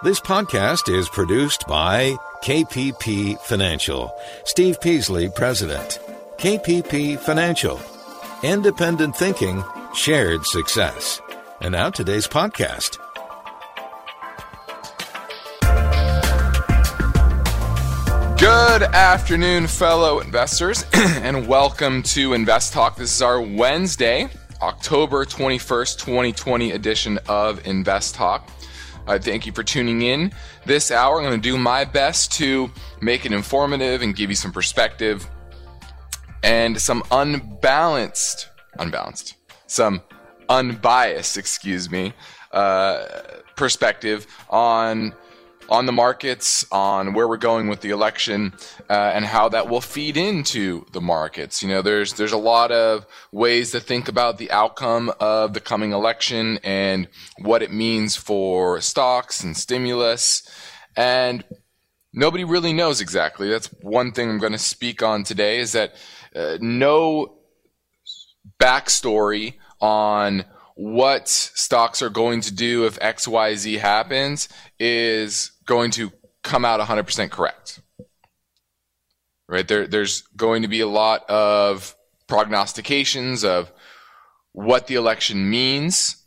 This podcast is produced by KPP Financial. Steve Peasley, President. KPP Financial. Independent thinking, shared success. And now today's podcast. Good afternoon, fellow investors, and welcome to Invest Talk. This is our Wednesday, October 21st, 2020 edition of Invest Talk. Thank you for tuning in this hour. I'm going to do my best to make it informative and give you some perspective and some unbiased, perspective on the markets, on where we're going with the election, and how that will feed into the markets. You know, there's a lot of ways to think about the outcome of the coming election and what it means for stocks and stimulus, and nobody really knows exactly. That's one thing I'm going to speak on today, is that no backstory on what stocks are going to do if XYZ happens is going to come out 100% correct. Right? There's going to be a lot of prognostications of what the election means,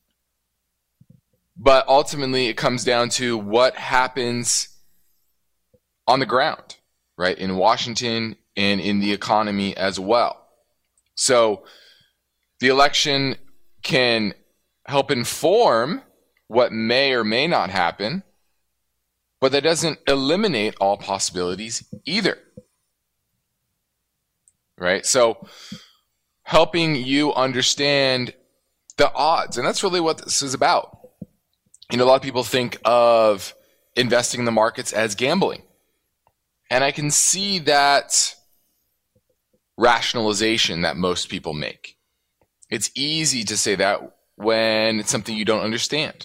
but ultimately it comes down to what happens on the ground, right? In Washington and in the economy as well. So the election can help inform what may or may not happen, but that doesn't eliminate all possibilities either. Right? So helping you understand the odds, and that's really what this is about. You know, a lot of people think of investing in the markets as gambling. And I can see that rationalization that most people make. It's easy to say that when it's something you don't understand.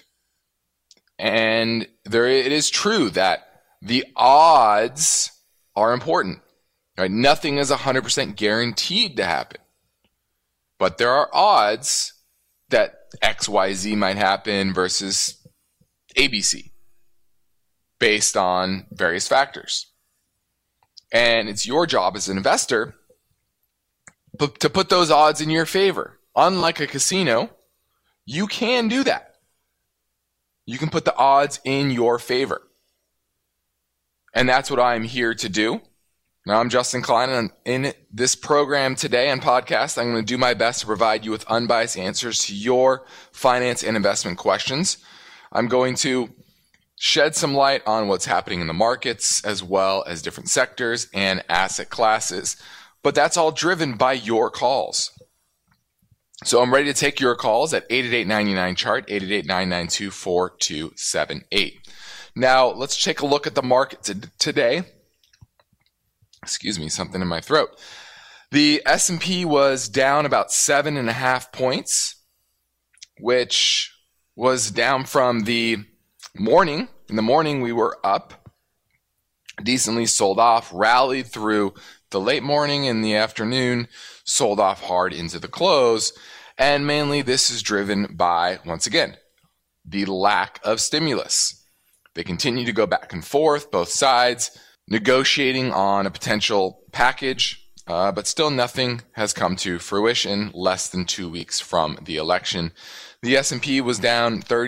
And it is true that the odds are important. Right? Nothing is 100% guaranteed to happen. But there are odds that XYZ might happen versus ABC based on various factors. And it's your job as an investor to put those odds in your favor. Unlike a casino, you can do that. You can put the odds in your favor. And that's what I'm here to do. Now, I'm Justin Klein, and in this program today and podcast, I'm going to do my best to provide you with unbiased answers to your finance and investment questions. I'm going to shed some light on what's happening in the markets, as well as different sectors and asset classes. But that's all driven by your calls. So I'm ready to take your calls at 888-99-CHART, 888-992-4278. Now, let's take a look at the market today. Excuse me, something in my throat. The S&P was down about 7.5 points, which was down from the morning. In the morning, we were up, decently sold off, rallied through the late morning and the afternoon, sold off hard into the close. And mainly this is driven by, once again, the lack of stimulus. They continue to go back and forth, both sides, negotiating on a potential package, but still nothing has come to fruition less than 2 weeks from the election. The S&P was down the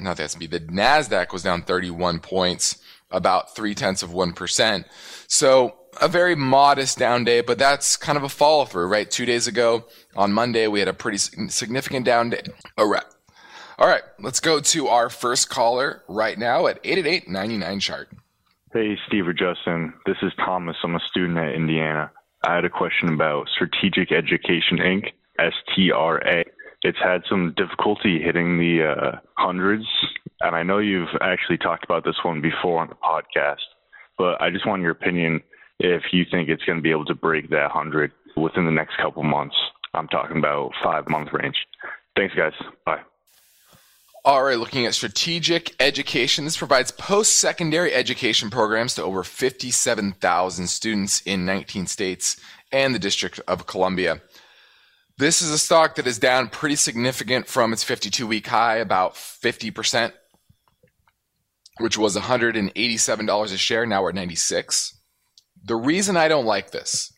NASDAQ was down 31 points, about 0.3%. So a very modest down day, but that's kind of a follow through, right? 2 days ago on Monday, we had a pretty significant down day. All right, let's go to our first caller right now at 888-99-CHART. Hey, Steve or Justin. This is Thomas. I'm a student at Indiana. I had a question about Strategic Education Inc., STRA. It's had some difficulty hitting the hundreds, and I know you've actually talked about this one before on the podcast, but I just want your opinion if you think it's going to be able to break that 100 within the next couple months. I'm talking about 5-month range. Thanks, guys. Bye. All right, looking at Strategic Education. This provides post-secondary education programs to over 57,000 students in 19 states and the District of Columbia. This is a stock that is down pretty significant from its 52-week high, about 50%. which was $187 a share. Now we're at 96. The reason I don't like this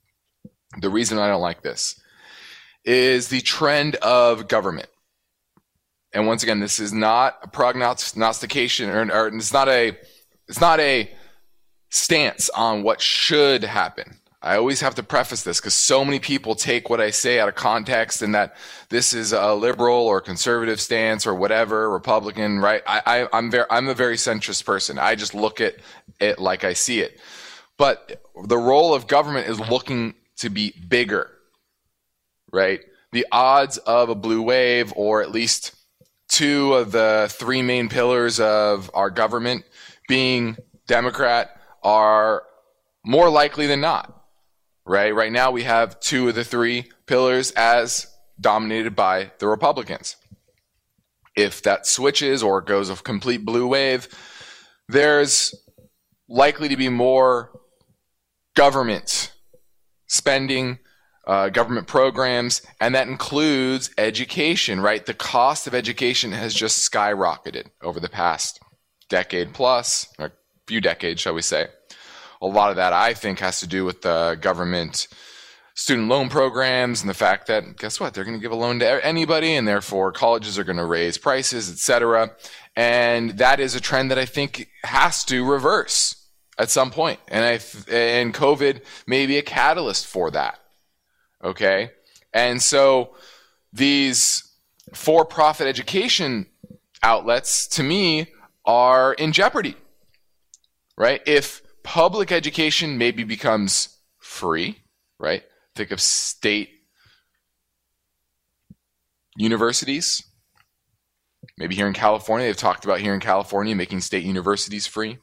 is the trend of government. And once again, this is not a prognostication or it's not a stance on what should happen. I always have to preface this because so many people take what I say out of context and that this is a liberal or conservative stance or whatever, Republican, right? I'm a very centrist person. I just look at it like I see it. But the role of government is looking to be bigger, right? The odds of a blue wave, or at least two of the three main pillars of our government being Democrat, are more likely than not. Right now, we have two of the three pillars as dominated by the Republicans. If that switches or goes a complete blue wave, there's likely to be more government spending, government programs, and that includes education, right? The cost of education has just skyrocketed over the past decade plus, or few decades, shall we say. A lot of that, I think, has to do with the government student loan programs and the fact that, guess what, they're going to give a loan to anybody, and therefore colleges are going to raise prices, etc. And that is a trend that I think has to reverse at some point. And COVID may be a catalyst for that. Okay? And so these for-profit education outlets, to me, are in jeopardy. Right? If public education maybe becomes free, right? Think of state universities. Maybe here in California, they've talked about here in California making state universities free.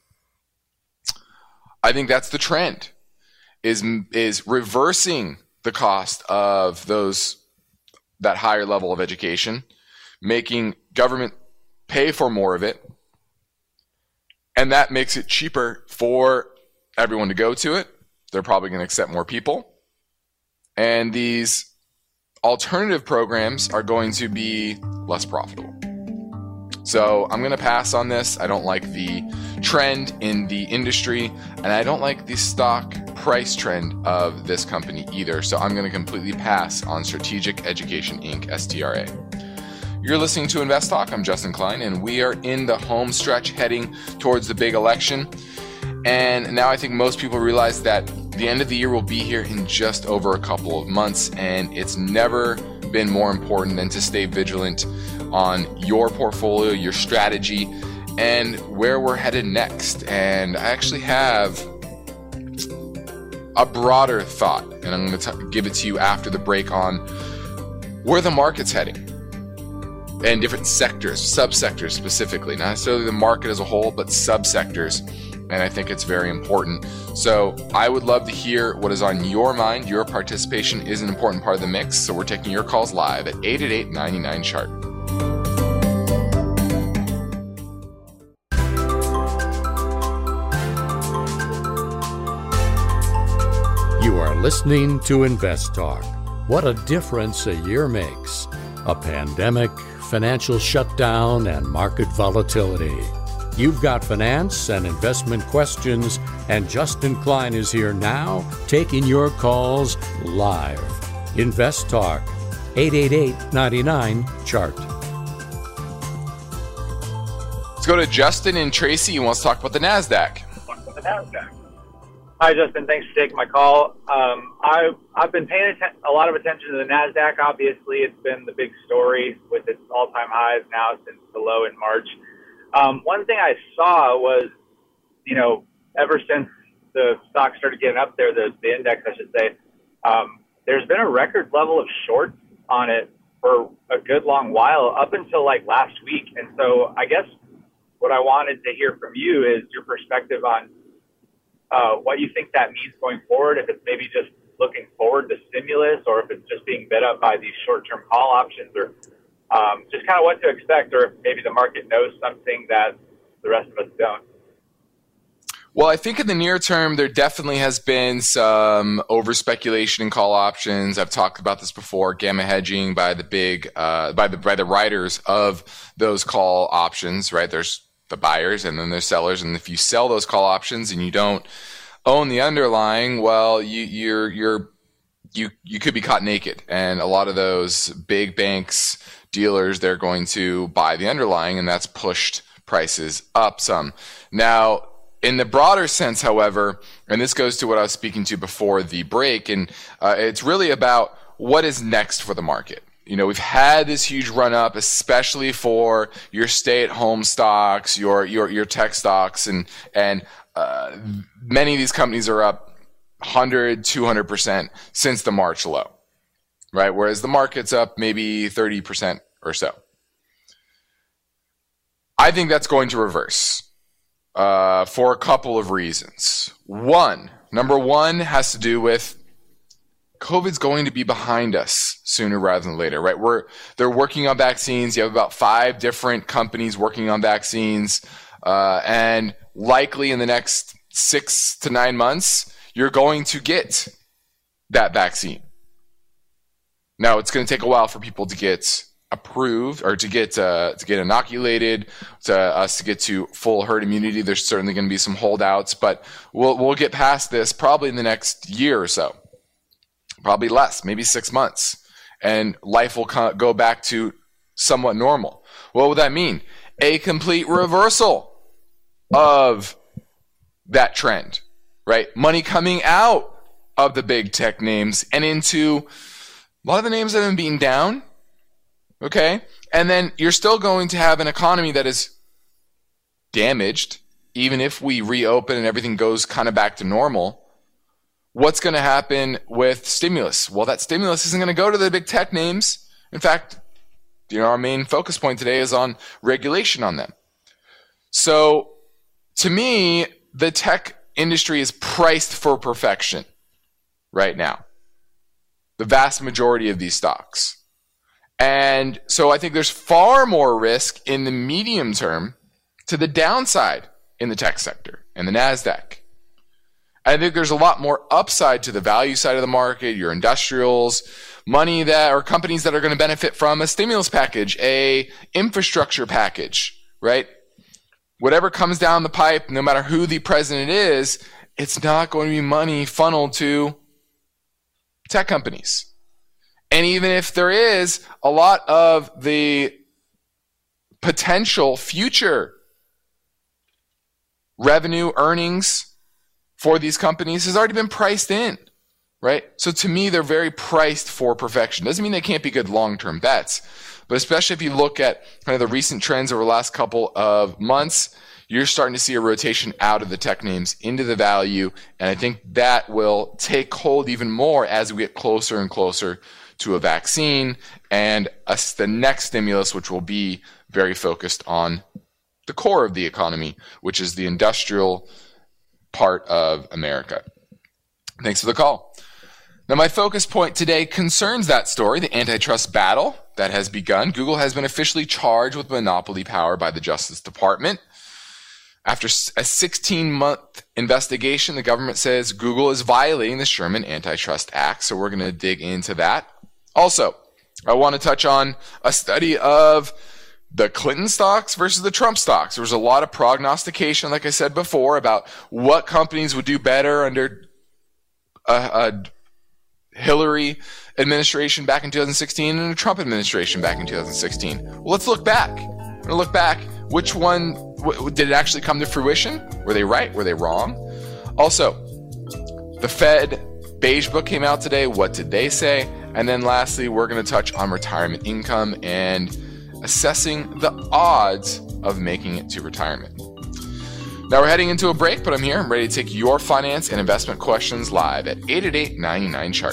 I think that's the trend, is reversing the cost of that higher level of education, making government pay for more of it, and that makes it cheaper for everyone to go to it. They're probably going to accept more people. And these alternative programs are going to be less profitable. So I'm going to pass on this. I don't like the trend in the industry, and I don't like the stock price trend of this company either. So I'm going to completely pass on Strategic Education Inc., STRA. You're listening to Invest Talk. I'm Justin Klein, and we are in the home stretch heading towards the big election. And now I think most people realize that the end of the year will be here in just over a couple of months, and it's never been more important than to stay vigilant on your portfolio, your strategy, and where we're headed next. And I actually have a broader thought, and I'm going to give it to you after the break on where the market's heading. And different sectors, subsectors specifically, not necessarily the market as a whole, but subsectors. And I think it's very important. So I would love to hear what is on your mind. Your participation is an important part of the mix. So we're taking your calls live at 888-99-CHART. You are listening to Invest Talk. What a difference a year makes. A pandemic, financial shutdown, and market volatility. You've got finance and investment questions, and Justin Klein is here now taking your calls live. Invest Talk, 888-99-CHART. Let's go to Justin and Tracy, who wants to talk about the NASDAQ. Hi, Justin. Thanks for taking my call. I've been paying a lot of attention to the NASDAQ. Obviously, it's been the big story with its all-time highs now since the low in March. One thing I saw was, ever since the stock started getting up there, the index, I should say, there's been a record level of shorts on it for a good long while, up until like last week. And so I guess what I wanted to hear from you is your perspective on what you think that means going forward, if it's maybe just looking forward to stimulus, or if it's just being bid up by these short-term call options, or just kind of what to expect, or if maybe the market knows something that the rest of us don't. Well, I think in the near term, there definitely has been some over-speculation in call options. I've talked about this before, gamma hedging by the big, by the writers of those call options, right? There's the buyers, and then there's sellers. And if you sell those call options and you don't own the underlying, well, you could be caught naked. And a lot of those big banks, dealers, they're going to buy the underlying, and that's pushed prices up some. Now, in the broader sense, however, and this goes to what I was speaking to before the break, and it's really about what is next for the market. You know, we've had this huge run up, especially for your stay-at-home stocks, your tech stocks, and many of these companies are up 100, 200% since the March low, right? Whereas the market's up maybe 30% or so. I think that's going to reverse for a couple of reasons. Number one has to do with COVID's going to be behind us sooner rather than later, right? They're working on vaccines. You have about 5 different companies working on vaccines, and likely in the next 6 to 9 months, you're going to get that vaccine. Now, it's going to take a while for people to get approved or to get inoculated, to us to get to full herd immunity. There's certainly going to be some holdouts, but we'll get past this probably in the next year or so. Probably less, maybe 6 months, and life will go back to somewhat normal. What would that mean? A complete reversal of that trend, right? Money coming out of the big tech names and into a lot of the names that have been beaten down, okay? And then you're still going to have an economy that is damaged, even if we reopen and everything goes kind of back to normal. What's going to happen with stimulus? Well, that stimulus isn't going to go to the big tech names. In fact, our main focus point today is on regulation on them. So, to me, the tech industry is priced for perfection right now. The vast majority of these stocks. And so I think there's far more risk in the medium term to the downside in the tech sector and the NASDAQ. I think there's a lot more upside to the value side of the market, your industrials, money that or companies that are going to benefit from a stimulus package, a infrastructure package, right? Whatever comes down the pipe, no matter who the president is, it's not going to be money funneled to tech companies. And even if there is, a lot of the potential future revenue earnings for these companies has already been priced in, right? So to me, they're very priced for perfection. Doesn't mean they can't be good long-term bets, but especially if you look at kind of the recent trends over the last couple of months, you're starting to see a rotation out of the tech names into the value, and I think that will take hold even more as we get closer and closer to a vaccine and the next stimulus, which will be very focused on the core of the economy, which is the industrial part of America. Thanks for the call. Now, my focus point today concerns that story, the antitrust battle that has begun. Google has been officially charged with monopoly power by the Justice Department. After a 16-month investigation, the government says Google is violating the Sherman Antitrust Act, so we're going to dig into that. Also, I want to touch on a study of the Clinton stocks versus the Trump stocks. There was a lot of prognostication, like I said before, about what companies would do better under a Hillary administration back in 2016 and a Trump administration back in 2016. Well, let's look back. We're going to look back. Which one did it actually come to fruition? Were they right? Were they wrong? Also, the Fed Beige Book came out today. What did they say? And then lastly, we're going to touch on retirement income and assessing the odds of making it to retirement. Now we're heading into a break, but I'm here. I'm ready to take your finance and investment questions live at 888-99-CHART.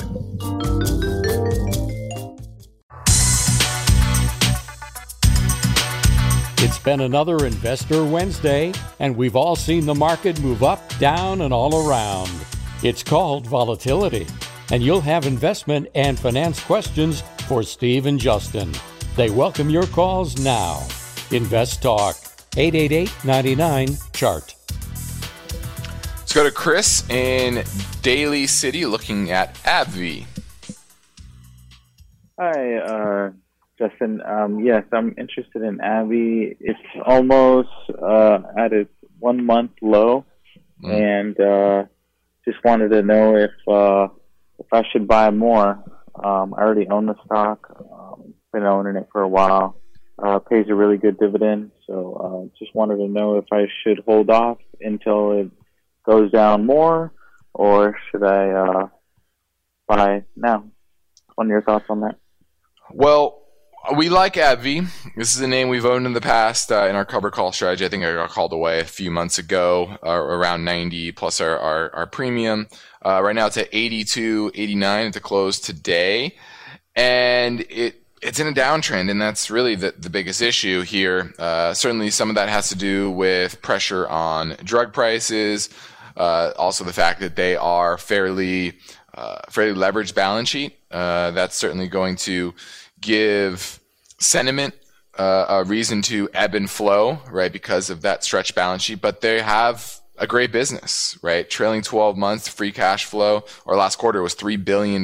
It's been another Investor Wednesday, and we've all seen the market move up, down, and all around. It's called volatility, and you'll have investment and finance questions for Steve and Justin. They welcome your calls now. Invest Talk, 888-99-CHART. Let's go to Chris in Daly City looking at AbbVie. Hi, Justin. Yes, I'm interested in AbbVie. It's almost at its 1 month low, and just wanted to know if I should buy more. I already own the stock. Been owning it for a while. Pays a really good dividend, so just wanted to know if I should hold off until it goes down more, or should I buy now? What are your thoughts on that? Well, we like AbbVie. This is a name we've owned in the past in our cover call strategy. I think I got called away a few months ago, around 90 plus our premium. Right now it's at 82.89 at the close today, and it's in a downtrend, and that's really the biggest issue here. Certainly some of that has to do with pressure on drug prices, also the fact that they are fairly leveraged balance sheet. That's certainly going to give sentiment a reason to ebb and flow, right, because of that stretched balance sheet. But they have a great business, right? Trailing 12 months free cash flow, or last quarter was $3 billion.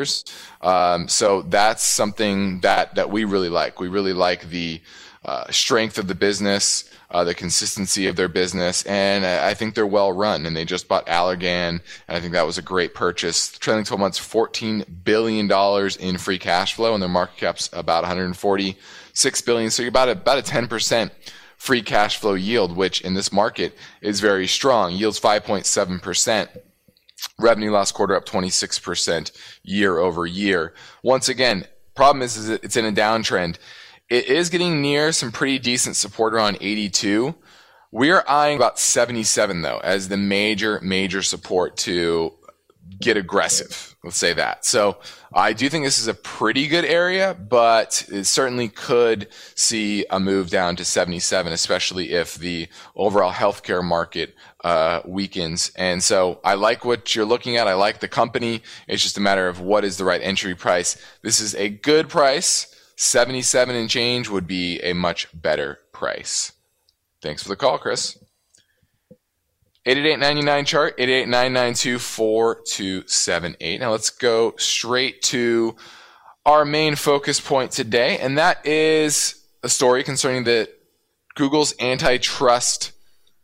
So that's something that we really like. We really like the strength of the business, the consistency of their business, and I think they're well run. And they just bought Allergan, and I think that was a great purchase. Trailing 12 months, $14 billion in free cash flow, and their market cap's about $146 billion. So you're about a 10% free cash flow yield, which in this market is very strong. Yields 5.7%. Revenue last quarter up 26% year over year. Once again, problem is that it's in a downtrend. It is getting near some pretty decent support around 82. We are eyeing about 77 though as the major support to get aggressive. Let's say that. So I do think this is a pretty good area, but it certainly could see a move down to 77, especially if the overall healthcare market weakens. And so I like what you're looking at. I like the company. It's just a matter of what is the right entry price. This is a good price. 77 and change would be a much better price. Thanks for the call, Chris. 888-99 chart, 888-992-4278. Now let's go straight to our main focus point today, and that is a story concerning Google's antitrust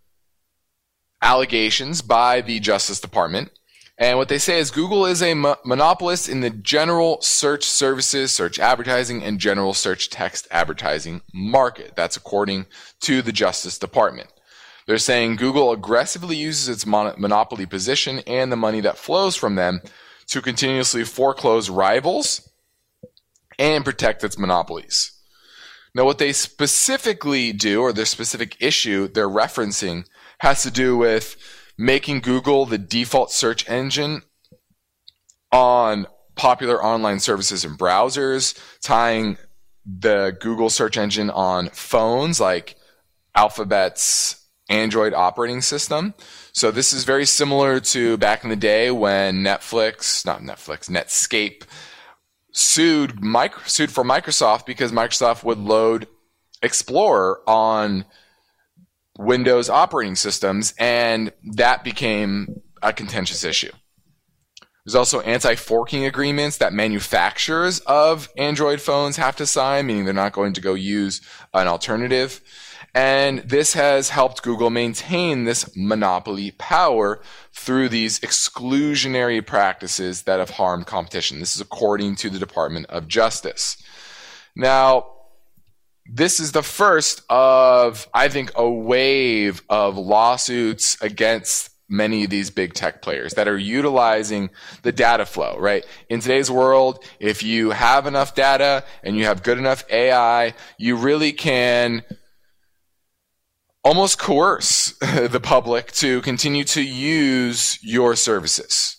allegations by the Justice Department. And what they say is Google is a monopolist in the general search services, search advertising, and general search text advertising market. That's according to the Justice Department. They're saying Google aggressively uses its monopoly position and the money that flows from them to continuously foreclose rivals and protect its monopolies. Now, what they specifically do, or their specific issue they're referencing, has to do with making Google the default search engine on popular online services and browsers, tying the Google search engine on phones like Alphabet's Android operating system. So this is very similar to back in the day when Netscape sued for Microsoft because Microsoft would load Explorer on Windows operating systems, and that became a contentious issue. There's also anti-forking agreements that manufacturers of Android phones have to sign, meaning they're not going to go use an alternative. And this has helped Google maintain this monopoly power through these exclusionary practices that have harmed competition. This is according to the Department of Justice. Now, this is the first of, I think, a wave of lawsuits against many of these big tech players that are utilizing the data flow, right? In today's world, if you have enough data and you have good enough AI, you really can almost coerce the public to continue to use your services.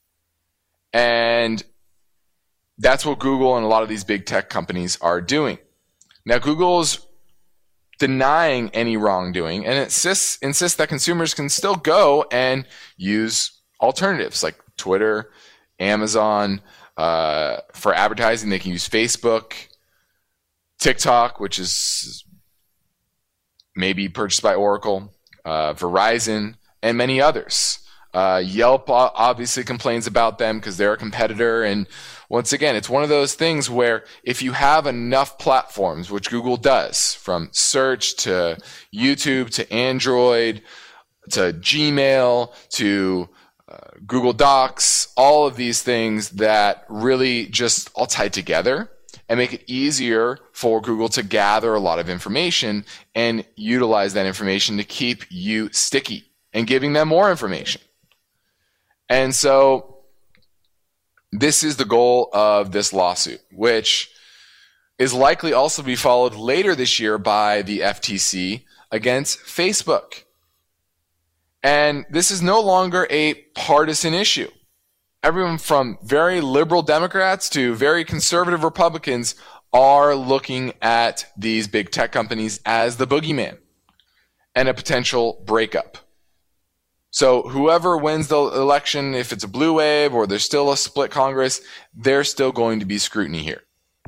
And that's what Google and a lot of these big tech companies are doing. Now, Google's denying any wrongdoing and insists that consumers can still go and use alternatives like Twitter, Amazon. For advertising, they can use Facebook, TikTok, which is maybe purchased by Oracle, Verizon, and many others. Yelp obviously complains about them because they're a competitor. And once again, it's one of those things where if you have enough platforms, which Google does, from search to YouTube to Android to Gmail to Google Docs, all of these things that really just all tie together and make it easier for Google to gather a lot of information and utilize that information to keep you sticky and giving them more information. And so this is the goal of this lawsuit, which is likely also to be followed later this year by the FTC against Facebook. And this is no longer a partisan issue. Everyone from very liberal Democrats to very conservative Republicans are looking at these big tech companies as the boogeyman and a potential breakup. So whoever wins the election, if it's a blue wave or there's still a split Congress, there's still going to be scrutiny here.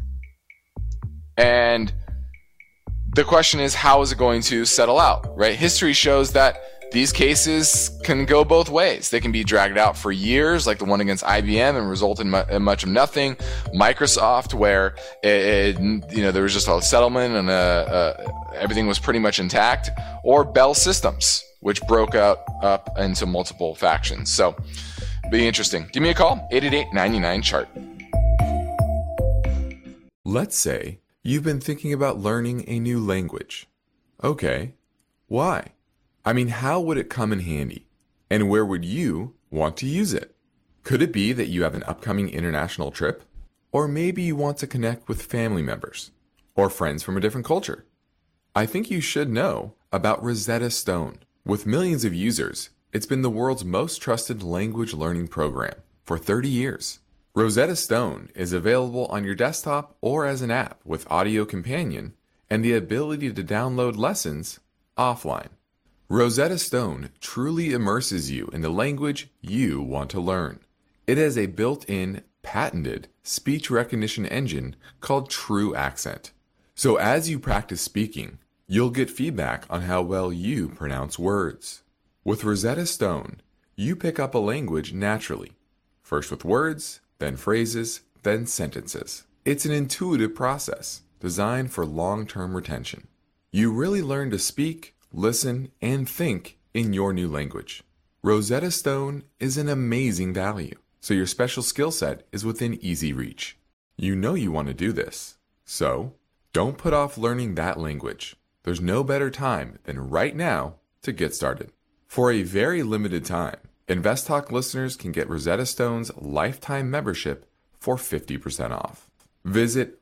And the question is, how is it going to settle out, right? History shows that these cases can go both ways. They can be dragged out for years, like the one against IBM, and result in much of nothing. Microsoft, where there was just a settlement and everything was pretty much intact. Or Bell Systems, which broke up into multiple factions. So, be interesting. Give me a call, 888-99-CHART. Let's say you've been thinking about learning a new language. Okay, why? I mean, how would it come in handy? And where would you want to use it? Could it be that you have an upcoming international trip? Or maybe you want to connect with family members or friends from a different culture? I think you should know about Rosetta Stone. With millions of users, it's been the world's most trusted language learning program for 30 years. Rosetta Stone is available on your desktop or as an app with Audio Companion and the ability to download lessons offline. Rosetta Stone truly immerses you in the language you want to learn. It has a built-in, patented speech recognition engine called True Accent. So as you practice speaking, you'll get feedback on how well you pronounce words. With Rosetta Stone, you pick up a language naturally, first with words, then phrases, then sentences. It's an intuitive process designed for long-term retention. You really learn to speak, listen, and think in your new language. Rosetta Stone is an amazing value, so your special skill set is within easy reach. You know you want to do this, so don't put off learning that language. There's no better time than right now to get started. For a very limited time, InvestTalk listeners can get Rosetta Stone's lifetime membership for 50% off. Visit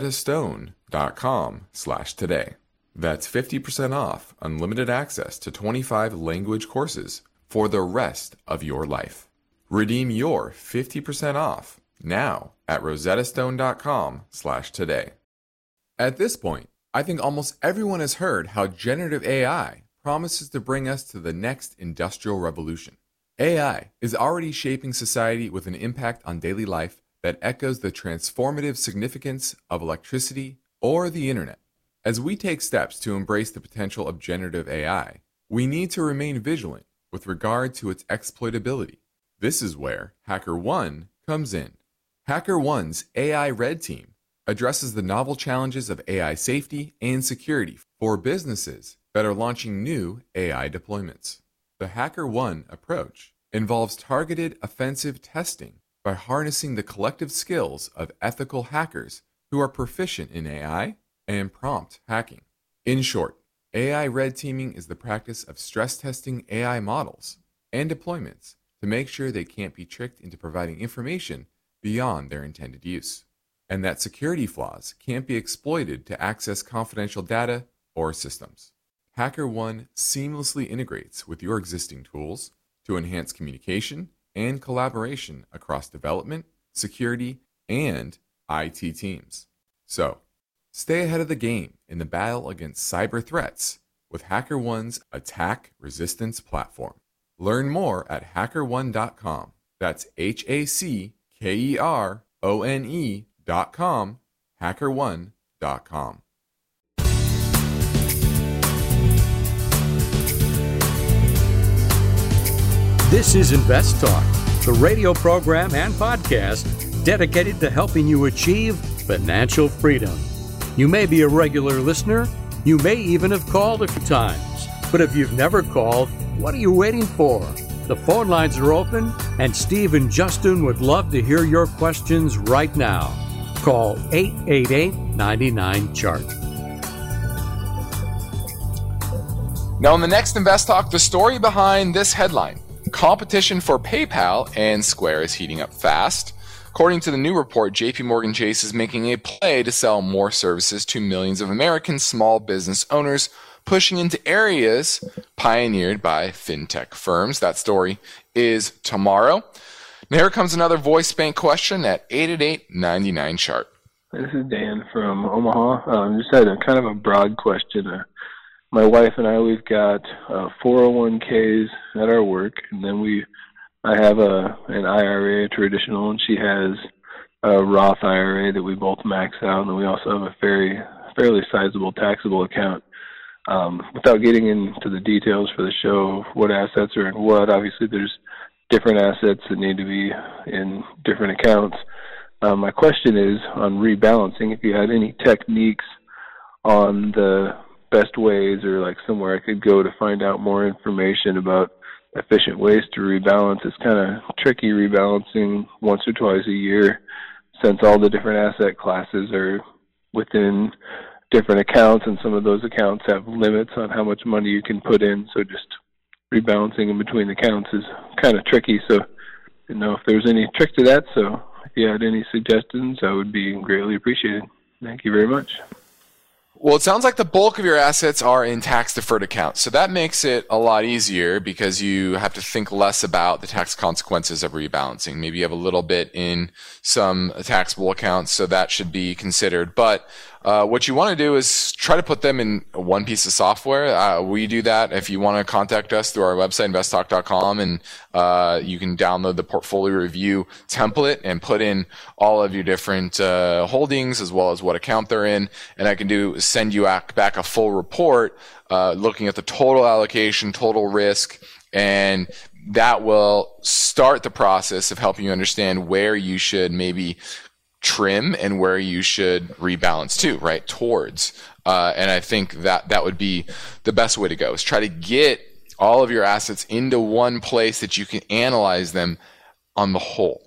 rosettastone.com/today. That's 50% off unlimited access to 25 language courses for the rest of your life. Redeem your 50% off now at rosettastone.com/today. At this point, I think almost everyone has heard how generative AI promises to bring us to the next industrial revolution. AI is already shaping society with an impact on daily life that echoes the transformative significance of electricity or the internet. As we take steps to embrace the potential of generative AI, we need to remain vigilant with regard to its exploitability. This is where HackerOne comes in. HackerOne's AI Red Team addresses the novel challenges of AI safety and security for businesses that are launching new AI deployments. The HackerOne approach involves targeted offensive testing by harnessing the collective skills of ethical hackers who are proficient in AI and prompt hacking. In short, AI red teaming is the practice of stress testing AI models and deployments to make sure they can't be tricked into providing information beyond their intended use, and that security flaws can't be exploited to access confidential data or systems. HackerOne seamlessly integrates with your existing tools to enhance communication and collaboration across development, security, and IT teams. So, stay ahead of the game in the battle against cyber threats with HackerOne's attack resistance platform. Learn more at hackerone.com. That's HackerOne.com, hackerone.com. This is Invest Talk, the radio program and podcast dedicated to helping you achieve financial freedom. You may be a regular listener. You may even have called a few times. But if you've never called, what are you waiting for? The phone lines are open, and Steve and Justin would love to hear your questions right now. Call 888-99-CHART. Now, in the next Invest Talk, the story behind this headline: competition for PayPal and Square is heating up fast. According to the new report, JP Morgan Chase is making a play to sell more services to millions of American small business owners, pushing into areas pioneered by fintech firms. That story is tomorrow. Now here comes another voice bank question at 888-99-CHART. This is Dan from Omaha. Just had a kind of a broad question. My wife and I, we've got 401ks at our work, and then I have an IRA, a traditional, and she has a Roth IRA that we both max out, and then we also have a fairly sizable taxable account. Without getting into the details for the show, what assets are in what, obviously there's different assets that need to be in different accounts. My question is on rebalancing, if you had any techniques on the best ways or like somewhere I could go to find out more information about efficient ways to rebalance. It's kind of tricky rebalancing once or twice a year since all the different asset classes are within different accounts, and some of those accounts have limits on how much money you can put in, so just rebalancing in between accounts is kind of tricky. So I didn't know if there was any trick to that, so if you had any suggestions, I would be greatly appreciated. Thank you very much. Well, it sounds like the bulk of your assets are in tax-deferred accounts. So that makes it a lot easier because you have to think less about the tax consequences of rebalancing. Maybe you have a little bit in some taxable accounts, so that should be considered. But what you want to do is try to put them in one piece of software. We do that. If you want to contact us through our website, investtalk.com, and you can download the portfolio review template and put in all of your different holdings as well as what account they're in. And I can send you back a full report looking at the total allocation, total risk, and that will start the process of helping you understand where you should maybe trim and where you should rebalance to, right, towards. And I think that would be the best way to go, is try to get all of your assets into one place that you can analyze them on the whole.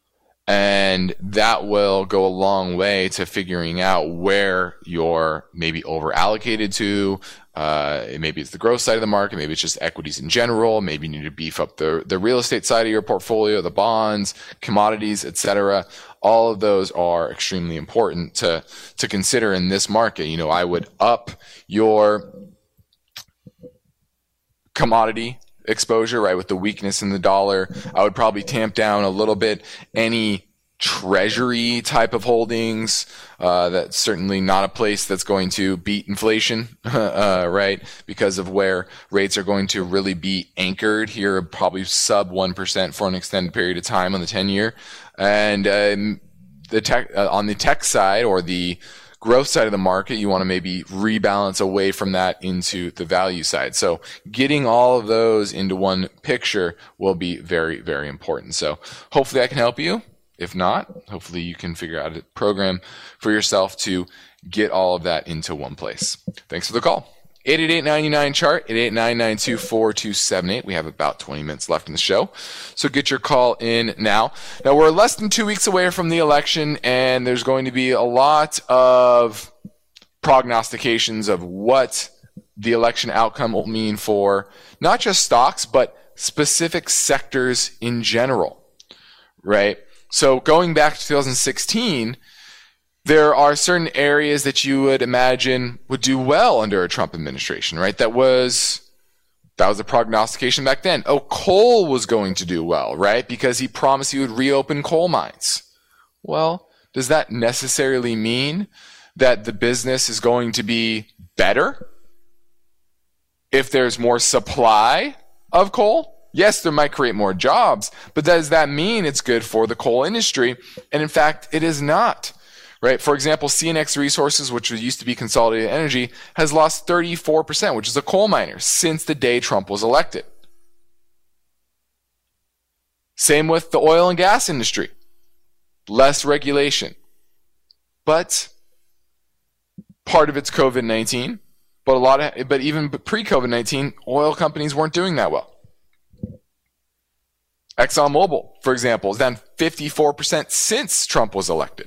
And that will go a long way to figuring out where you're maybe over allocated to. Maybe it's the growth side of the market. Maybe it's just equities in general. Maybe you need to beef up the real estate side of your portfolio, the bonds, commodities, etc. All of those are extremely important to consider in this market. You know, I would up your commodity exposure, right, with the weakness in the dollar. I would probably tamp down a little bit any treasury type of holdings. That's certainly not a place that's going to beat inflation, right? Because of where rates are going to really be anchored here, probably sub 1% for an extended period of time on the 10-year. And on the tech side or the growth side of the market, you want to maybe rebalance away from that into the value side. So getting all of those into one picture will be very, very important. So hopefully I can help you. If not, hopefully you can figure out a program for yourself to get all of that into one place. Thanks for the call. 888-99-CHART, 888-992-4278. We have about 20 minutes left in the show, so get your call in now. Now, we're less than 2 weeks away from the election, and there's going to be a lot of prognostications of what the election outcome will mean for not just stocks, but specific sectors in general, right? So going back to 2016, there are certain areas that you would imagine would do well under a Trump administration, right? That was the prognostication back then. Oh, coal was going to do well, right? Because he promised he would reopen coal mines. Well, does that necessarily mean that the business is going to be better if there's more supply of coal? Yes, there might create more jobs, but does that mean it's good for the coal industry? And in fact, it is not. Right? For example, CNX Resources, which used to be Consolidated Energy, has lost 34%, which is a coal miner, since the day Trump was elected. Same with the oil and gas industry. Less regulation. But part of it's COVID-19. But even pre-COVID-19, oil companies weren't doing that well. ExxonMobil, for example, is down 54% since Trump was elected.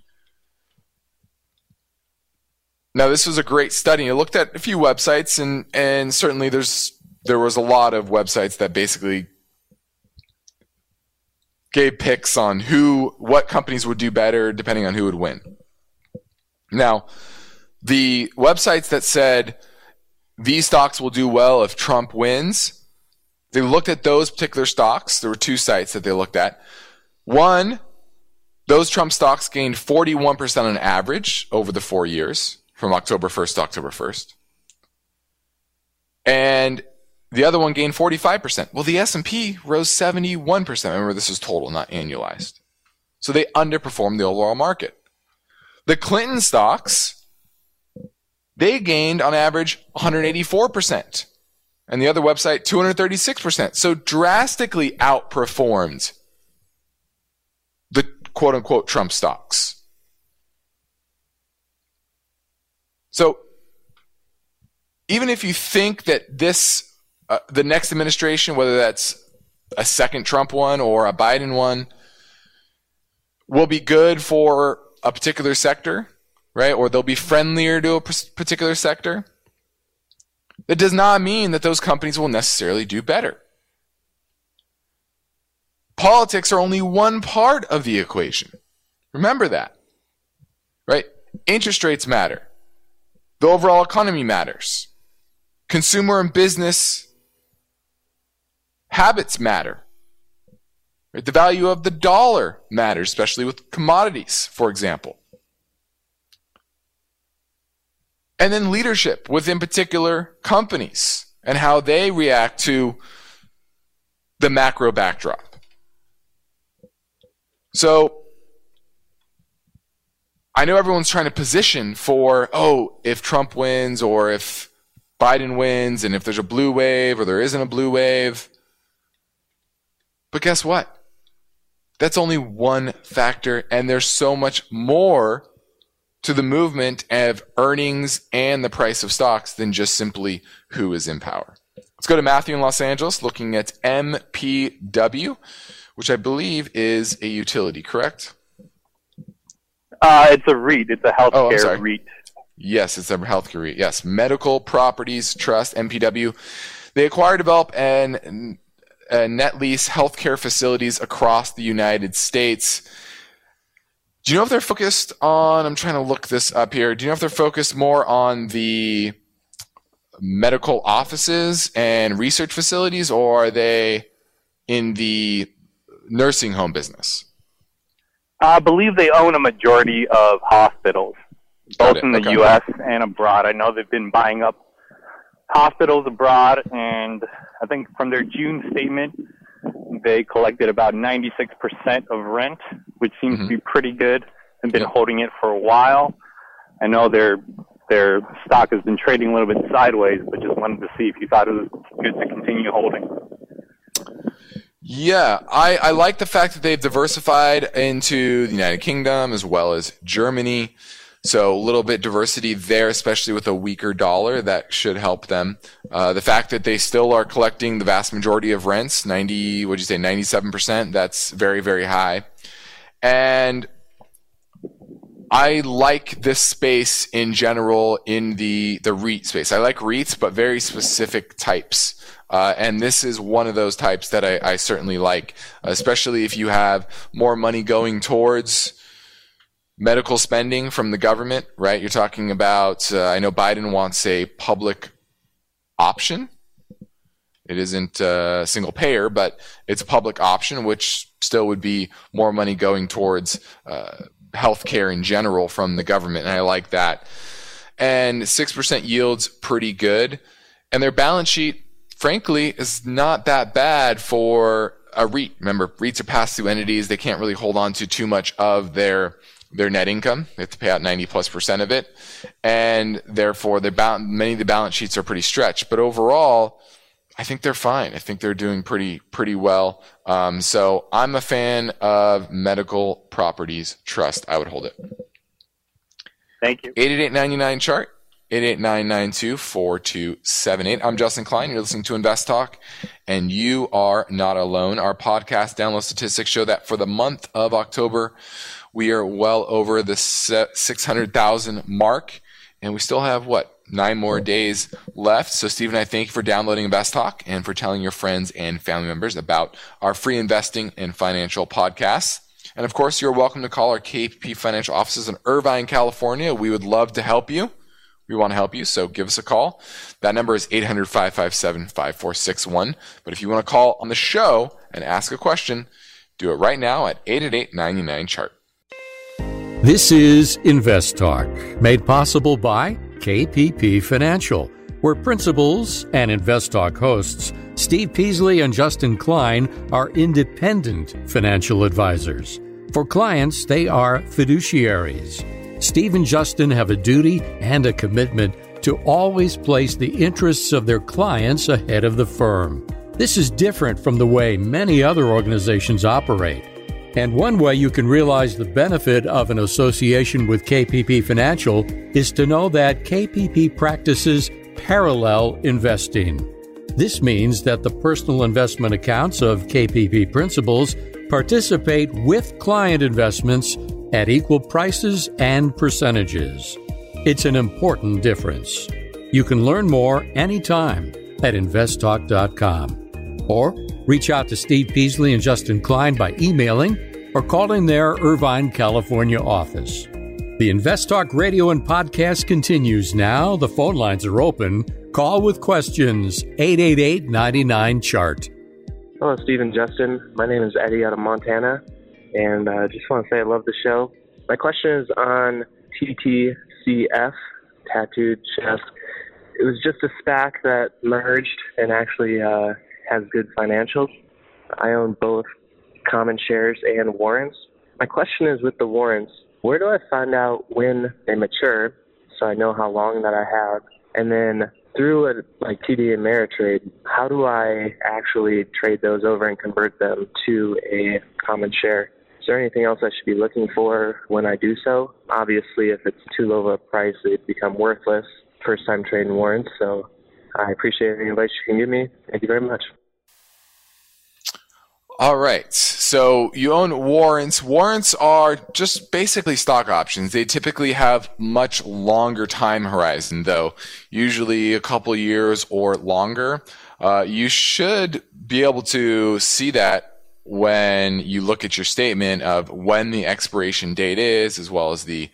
Now, this was a great study. I looked at a few websites, and certainly there was a lot of websites that basically gave picks on what companies would do better depending on who would win. Now, the websites that said these stocks will do well if Trump wins, they looked at those particular stocks. There were two sites that they looked at. One, those Trump stocks gained 41% on average over the 4 years, from October 1st to October 1st. And the other one gained 45%. Well, the S&P rose 71%. Remember, this is total, not annualized. So they underperformed the overall market. The Clinton stocks, they gained on average 184%. And the other website, 236%. So drastically outperformed the quote-unquote Trump stocks. So even if you think that the next administration, whether that's a second Trump one or a Biden one, will be good for a particular sector, right? Or they'll be friendlier to a particular sector, that does not mean that those companies will necessarily do better. Politics are only one part of the equation. Remember that, right? Interest rates matter. The overall economy matters. Consumer and business habits matter. Right? The value of the dollar matters, especially with commodities, for example. And then leadership within particular companies and how they react to the macro backdrop. So I know everyone's trying to position for, if Trump wins or if Biden wins and if there's a blue wave or there isn't a blue wave. But guess what? That's only one factor, and there's so much more to the movement of earnings and the price of stocks than just simply who is in power. Let's go to Matthew in Los Angeles, looking at MPW, which I believe is a utility, correct? It's a REIT. It's a healthcare REIT. Yes, it's a healthcare REIT. Yes, Medical Properties Trust, MPW. They acquire, develop, and net lease healthcare facilities across the United States. Do you know if they're focused on, I'm trying to look this up here, do you know if they're focused more on the medical offices and research facilities, or are they in the nursing home business? I believe they own a majority of hospitals, both in the U.S. and abroad. I know they've been buying up hospitals abroad, and I think from their June statement, they collected about 96% of rent, which seems to be pretty good, and been holding it for a while. I know their stock has been trading a little bit sideways, but just wanted to see if you thought it was good to continue holding. Yeah, I like the fact that they've diversified into the United Kingdom as well as Germany. So a little bit diversity there, especially with a weaker dollar, that should help them. The fact that they still are collecting the vast majority of rents, 97%, that's very, very high. And I like this space in general in the REIT space. I like REITs, but very specific types. And this is one of those types that I certainly like, especially if you have more money going towards medical spending from the government, right? You're talking about, I know Biden wants a public option. It isn't a single payer, but it's a public option, which still would be more money going towards healthcare in general from the government. And I like that. And 6% yield's pretty good. And their balance sheet, frankly, is not that bad for a REIT. Remember, REITs are pass-through entities. They can't really hold on to too much of their net income. They have to pay out 90+% of it. And therefore, many of the balance sheets are pretty stretched. But overall, I think they're fine. I think they're doing pretty well. So I'm a fan of Medical Properties Trust. I would hold it. Thank you. 888-99-CHART, 888-992-4278. I'm Justin Klein. You're listening to Invest Talk, and you are not alone. Our podcast download statistics show that for the month of October, we are well over the 600,000 mark, and we still have, 9 more days left. So Steve and I thank you for downloading Invest Talk and for telling your friends and family members about our free investing and financial podcasts. And of course, you're welcome to call our KPP Financial offices in Irvine, California. We would love to help you. We want to help you, so give us a call. That number is 800-557-5461. But if you want to call on the show and ask a question, do it right now at 888-99-CHART. This is Invest Talk, made possible by KPP Financial, where principals and Invest Talk hosts Steve Peasley and Justin Klein are independent financial advisors. For clients, they are fiduciaries. Steve and Justin have a duty and a commitment to always place the interests of their clients ahead of the firm. This is different from the way many other organizations operate. And one way you can realize the benefit of an association with KPP Financial is to know that KPP practices parallel investing. This means that the personal investment accounts of KPP principals participate with client investments at equal prices and percentages. It's an important difference. You can learn more anytime at investtalk.com. Or reach out to Steve Peasley and Justin Klein by emailing or calling their Irvine, California office. The Invest Talk radio and podcast continues now. The phone lines are open. Call with questions, 888-99-CHART. Hello, Steve and Justin. My name is Eddie out of Montana, and I just want to say I love the show. My question is on TTCF, Tattooed Chest. It was just a SPAC that merged and actually has good financials. I own both common shares and warrants. My question is, with the warrants, where do I find out when they mature so I know how long that I have? And then through like TD Ameritrade, how do I actually trade those over and convert them to a common share? Is there anything else I should be looking for when I do so? Obviously, if it's too low of a price, they become worthless first-time trading warrants. So I appreciate any advice you can give me. Thank you very much. All right. So you own warrants. Warrants are just basically stock options. They typically have much longer time horizon, though, usually a couple years or longer. You should be able to see that when you look at your statement of when the expiration date is, as well as the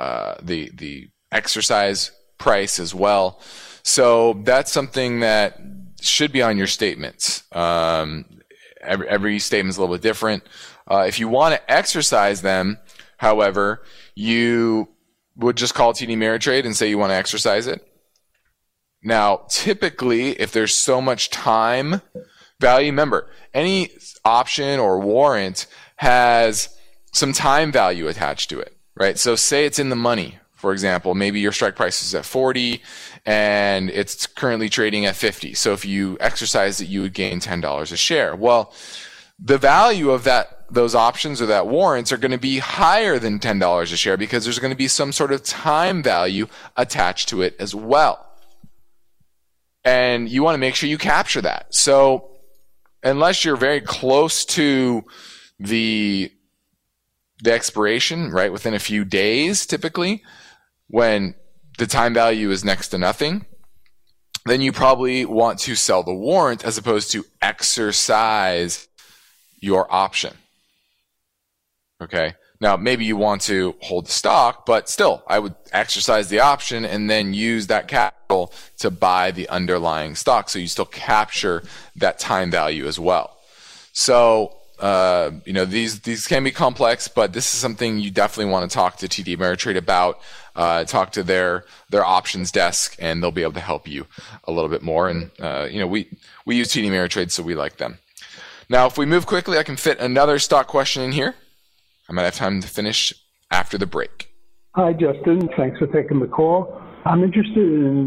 exercise price as well. So that's something that should be on your statements. Every statement is a little bit different. If you want to exercise them, however, you would just call TD Ameritrade and say you want to exercise it. Now, typically, if there's so much time value, remember, any option or warrant has some time value attached to it, right? So say it's in the money, for example, maybe your strike price is at 40 and it's currently trading at 50. So if you exercise it, you would gain $10 a share. Well, the value of those options or that warrants are going to be higher than $10 a share because there's going to be some sort of time value attached to it as well. And you want to make sure you capture that. So unless you're very close to the expiration, right, within a few days, typically, when the time value is next to nothing, then you probably want to sell the warrant as opposed to exercise your option. Okay? Now, maybe you want to hold the stock, but still, I would exercise the option and then use that capital to buy the underlying stock. So you still capture that time value as well. So, these can be complex, but this is something you definitely want to talk to TD Ameritrade about. Talk to their options desk, and they'll be able to help you a little bit more. And we use TD Ameritrade, so we like them. Now, if we move quickly, I can fit another stock question in here. I might have time to finish after the break. Hi, Justin. Thanks for taking the call. I'm interested in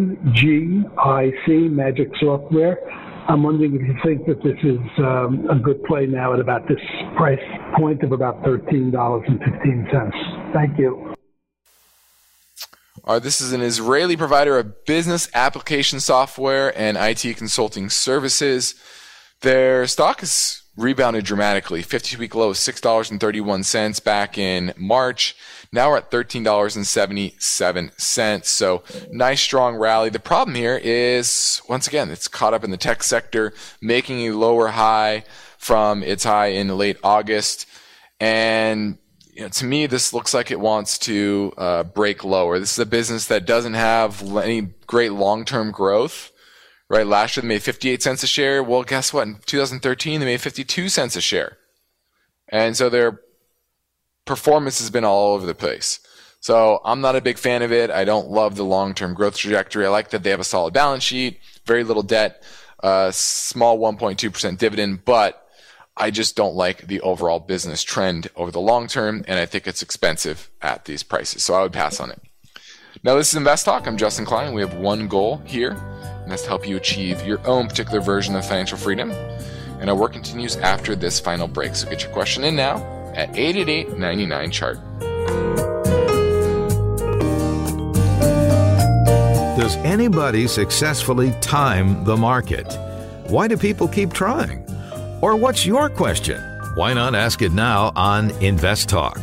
MGIC, Magic Software. I'm wondering if you think that this is a good play now at about this price point of about $13.15. Thank you. This is an Israeli provider of business application software and IT consulting services. Their stock has rebounded dramatically. 52-week low is $6.31 back in March. Now we're at $13.77. So nice strong rally. The problem here is, once again, it's caught up in the tech sector, making a lower high from its high in late August. And to me, this looks like it wants to break lower. This is a business that doesn't have any great long-term growth. Right, last year they made 58 cents a share. Well, guess what? In 2013, they made 52 cents a share. And so their performance has been all over the place. So I'm not a big fan of it. I don't love the long-term growth trajectory. I like that they have a solid balance sheet, very little debt, small 1.2% dividend, but I just don't like the overall business trend over the long term, and I think it's expensive at these prices. So I would pass on it. Now, this is Invest Talk. I'm Justin Klein. We have one goal here, and that's to help you achieve your own particular version of financial freedom. And our work continues after this final break. So get your question in now at 888-99-CHART. Does anybody successfully time the market? Why do people keep trying? Or what's your question? Why not ask it now on Invest Talk?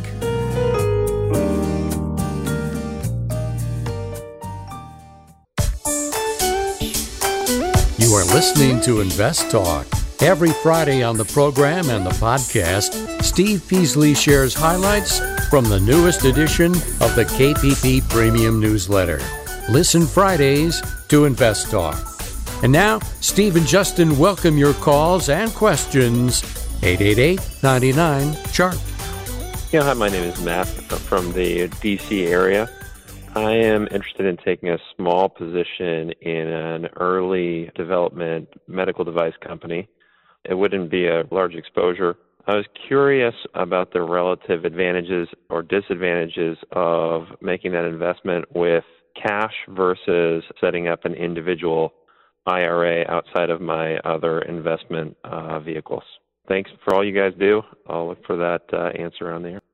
You are listening to Invest Talk. Every Friday on the program and the podcast, Steve Peasley shares highlights from the newest edition of the KPP Premium Newsletter. Listen Fridays to Invest Talk. And now, Steve and Justin welcome your calls and questions. 888-99-CHART. Yeah, hi, my name is Matt from the D.C. area. I am interested in taking a small position in an early development medical device company. It wouldn't be a large exposure. I was curious about the relative advantages or disadvantages of making that investment with cash versus setting up an individual IRA outside of my other investment vehicles. Thanks for all you guys do. I'll look for that answer on there.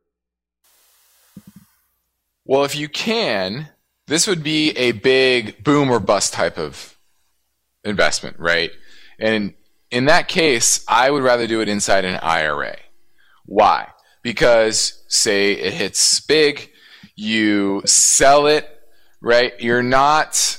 Well, if you can, this would be a big boom or bust type of investment, right? And in that case, I would rather do it inside an IRA. Why? Because, say it hits big, you sell it, right? You're not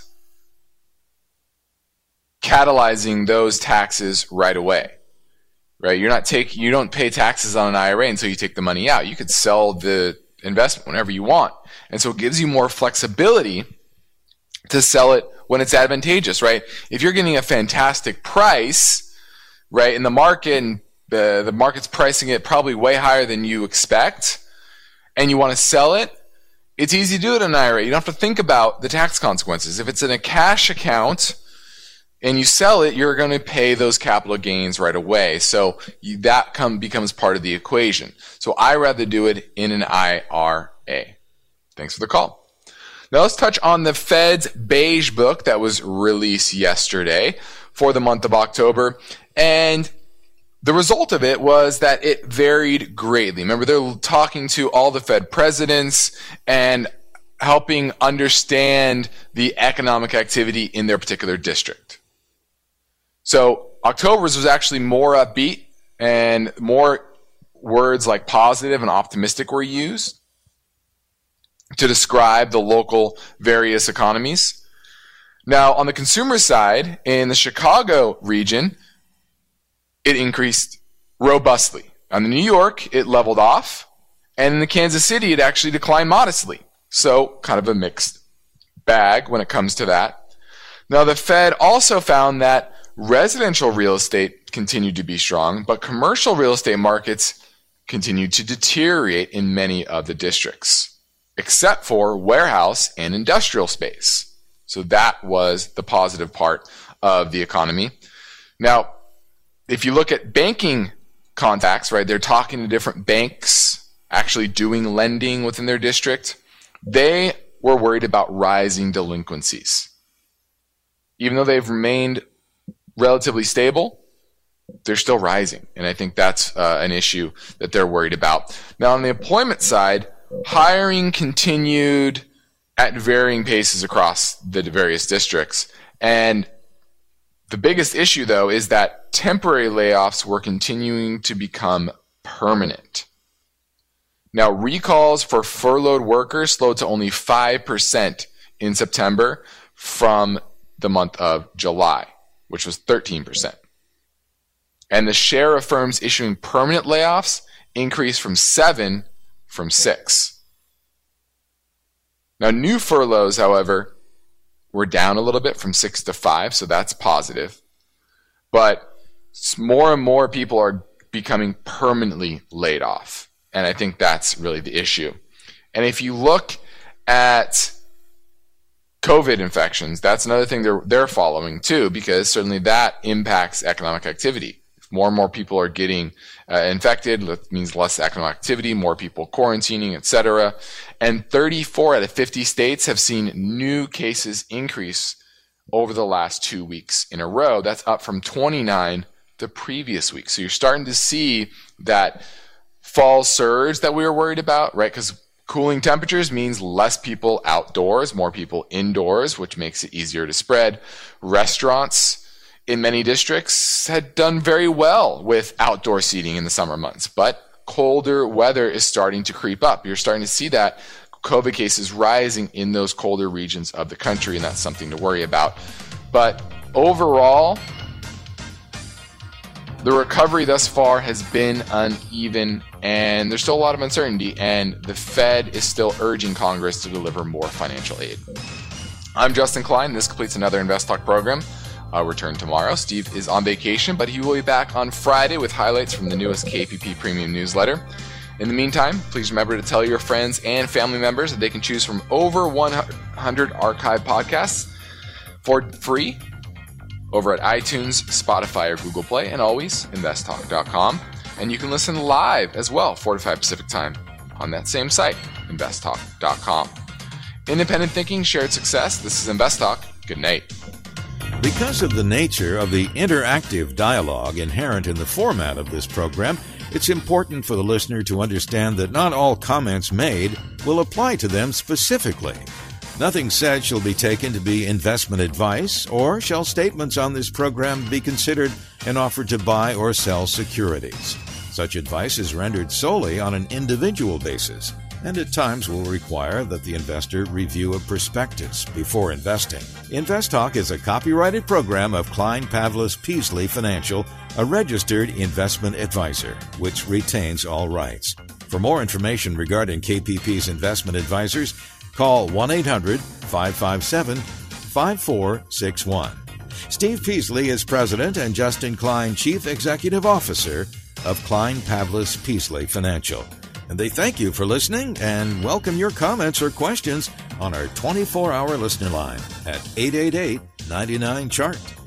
catalyzing those taxes right away, right? You don't pay taxes on an IRA until you take the money out. You could sell the investment whenever you want. And so it gives you more flexibility to sell it when it's advantageous, right? If you're getting a fantastic price, right, in the market, and the market's pricing it probably way higher than you expect, and you want to sell it, it's easy to do it in an IRA. You don't have to think about the tax consequences. If it's in a cash account and you sell it, you're going to pay those capital gains right away. So that becomes part of the equation. So I rather do it in an IRA. Thanks for the call. Now let's touch on the Fed's Beige Book that was released yesterday for the month of October. And the result of it was that it varied greatly. Remember, they're talking to all the Fed presidents and helping understand the economic activity in their particular district. So October's was actually more upbeat, and more words like positive and optimistic were used to describe the local various economies. Now, on the consumer side, in the Chicago region, it increased robustly. On the New York, it leveled off. And in the Kansas City, it actually declined modestly. So kind of a mixed bag when it comes to that. Now, the Fed also found that residential real estate continued to be strong, but commercial real estate markets continued to deteriorate in many of the districts, except for warehouse and industrial space. So that was the positive part of the economy. Now, if you look at banking contacts, right, they're talking to different banks actually doing lending within their district. They were worried about rising delinquencies. Even though they've remained relatively stable, they're still rising. And I think that's an issue that they're worried about. Now, on the employment side, hiring continued at varying paces across the various districts. And the biggest issue, though, is that temporary layoffs were continuing to become permanent. Now, recalls for furloughed workers slowed to only 5% in September from the month of July, which was 13%. And the share of firms issuing permanent layoffs increased from 7 from 6. Now, new furloughs, however, were down a little bit from 6 to 5, so that's positive. But more and more people are becoming permanently laid off. And I think that's really the issue. And if you look at COVID infections, that's another thing they're following too, because certainly that impacts economic activity. If more and more people are getting infected, that means less economic activity, more people quarantining, etc. And 34 out of 50 states have seen new cases increase over the last 2 weeks in a row. That's up from 29 the previous week. So you're starting to see that fall surge that we were worried about, right? Because cooling temperatures means less people outdoors, more people indoors, which makes it easier to spread. Restaurants in many districts had done very well with outdoor seating in the summer months, but colder weather is starting to creep up. You're starting to see that COVID cases rising in those colder regions of the country, and that's something to worry about. But overall, the recovery thus far has been uneven, and there's still a lot of uncertainty, and the Fed is still urging Congress to deliver more financial aid. I'm Justin Klein. This completes another Invest Talk program. I'll return tomorrow. Steve is on vacation, but he will be back on Friday with highlights from the newest KPP Premium newsletter. In the meantime, please remember to tell your friends and family members that they can choose from over 100 archive podcasts for free over at iTunes, Spotify, or Google Play, and always investtalk.com. And you can listen live as well, 4 to 5 Pacific time, on that same site, investtalk.com. Independent thinking, shared success. This is Invest Talk. Good night. Because of the nature of the interactive dialogue inherent in the format of this program, it's important for the listener to understand that not all comments made will apply to them specifically. Nothing said shall be taken to be investment advice, or shall statements on this program be considered an offer to buy or sell securities. Such advice is rendered solely on an individual basis, and at times will require that the investor review a prospectus before investing. Invest Talk is a copyrighted program of Klein Pavlis Peasley Financial, a registered investment advisor, which retains all rights. For more information regarding KPP's investment advisors, call 1-800-557-5461. Steve Peasley is President and Justin Klein Chief Executive Officer of Klein Pavlis Peasley Financial. And they thank you for listening and welcome your comments or questions on our 24-hour listener line at 888-99-CHART.